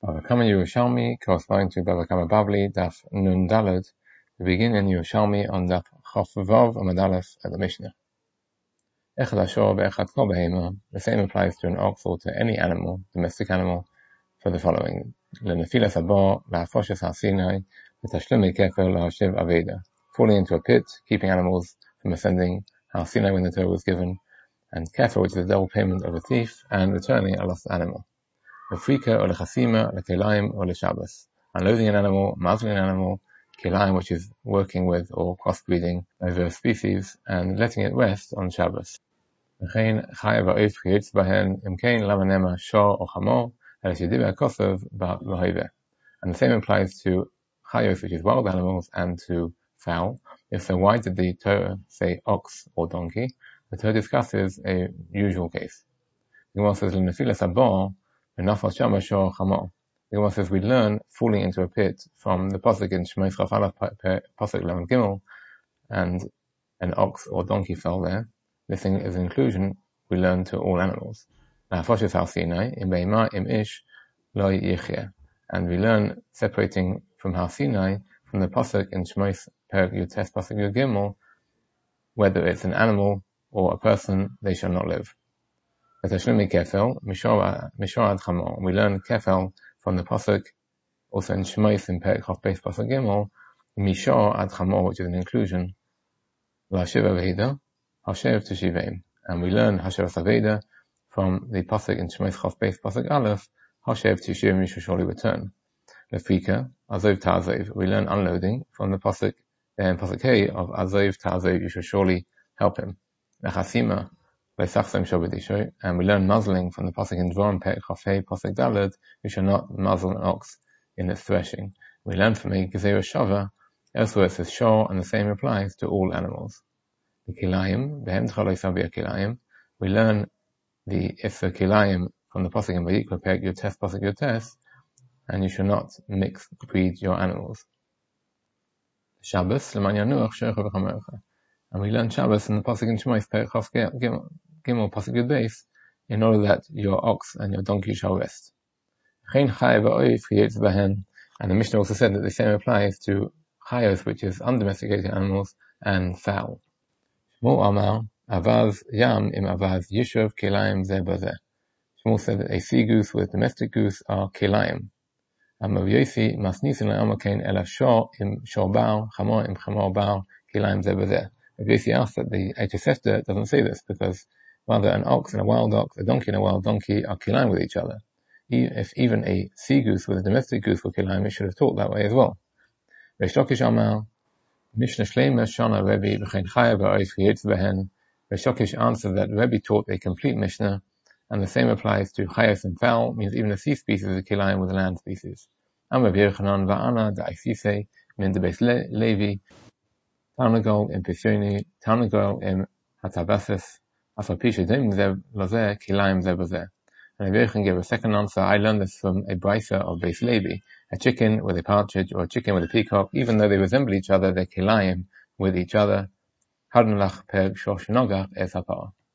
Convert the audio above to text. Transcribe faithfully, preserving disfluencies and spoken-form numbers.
Bava Kama Yerushalmi, corresponding to Bava Kama Bavli, Daf Nun Daled. We begin in Yerushalmi on Daf Chof Vav Amud Aleph at the Mishnah. Echad Ashor be'echad kol behema. The same applies to an ox or to any animal, domestic animal, for the following: Lenefilas haba, la'afoshes ha'sinai, v'tashlumi kefer la'ashiv aveda. Falling into a pit, keeping animals from ascending Har Sinai when the Torah was given, and kefer, which is a double payment of a thief, and returning a lost animal. Lefrika or lechasima, lekelaim or leshabbos. Unloading an animal, muzzling an animal, kelaim, which is working with or crossbreeding diverse species, and letting it rest on Shabbos. V'chein chayav ha'of chiyetz bahen, imkein lama nema shor or chamor, el shediber kosov ba'loheve. And the same applies to chayos, which is wild animals, and to fowl. If so, why did the Torah say ox or donkey? The Torah discusses a usual case. The Gemara says, "L'nefilas haba, v'nafal shama shor chamor." The Gemara says we learn falling into a pit from the pasuk in Shmos Chaf Aleph, pasuk eleven Gimel, and an ox or donkey fell there. This thing is an inclusion we learn to all animals. La'afoshes Har Sinai, im beima im ish lo yichya. And we learn separating from Har Sinai from the pasuk in Shmos Perek Yutes pasuk Yud Gimel, whether it's an animal or a person, they shall not live. V'tashlumi kefel mishor ad chamor. We learn kefel from the pasuk also in Shmos in Perek Chaf Beis pasuk Gimel, mishor ad chamor, which is an inclusion. La'ashiv aveda, hashev teshiveim. And we learn hashev aveda from the pasuk in Shmos Chaf Beis pasuk Aleph, hashev teshiveim, you shall surely return. Lefrika, azov ta'azov. We learn unloading from the pasuk in pasuk Hey of azov ta'azov, you shall surely help him. Lechasima, and we learn muzzling from the pasuk in Dvarim Perek Chaf Hey pasuk Daled, you shall not muzzle an ox in its threshing. We learn from a gezerah shava, elsewhere it says shor, and the same applies to all animals. The kilayim, behem tchalo isabi kilayim. We learn the if the kilayim from the pasuk in Vayikra Perek Yutes pasuk Yutes, and you shall not mix breed your animals. Shabbos leman yanuach sherecha v'chamerecha. And we learn Shabbos in the pasuk in Shmos Perek Chaf Gimel pasuk Yud Beis, in order that your ox and your donkey shall rest. And the Mishnah also said that the same applies to chayos, which is undomesticated animals, and fowl. Shmuel Amar, avaz yam im avaz yishuv kilayim zeh bazeh. Shmuel said that a sea goose with domestic goose are kilayim. Amar Yosi masnisin la'amakein ela shor im shor bar, chamor im chamor bar, kilayim zeh bazeh. Yosi asked that the H S F doesn't say this, because rather an ox and a wild ox, a donkey and a wild donkey are kilayim with each other. If even a sea goose with a domestic goose were kilayim, it should have talked that way as well. Reish Lakish Amar, Mishnah Shleima Shana Rebbe B'chein Chayav ha'of chiyetz behen. Reish Lakish answered that Rebbe taught a complete Mishnah, and the same applies to chayos and fowl, means even a sea species is kilayim with a land species. Amar Rabbi Yochanan va'ana da'isise min de Beis Levi, Tarnagol im Pishoni, Tarnagol im Hatabasis, Afapisha Dim Zeb Lazeh, Kilayim Zeb Lazeh. And Rabbi Yochanan gave a second answer. I learned this from a brisa of Beis Levi. A chicken with a partridge or a chicken with a peacock, even though they resemble each other, they're kilayim with each other. Hadnulach Perek Shor Shenogach Es Hapar.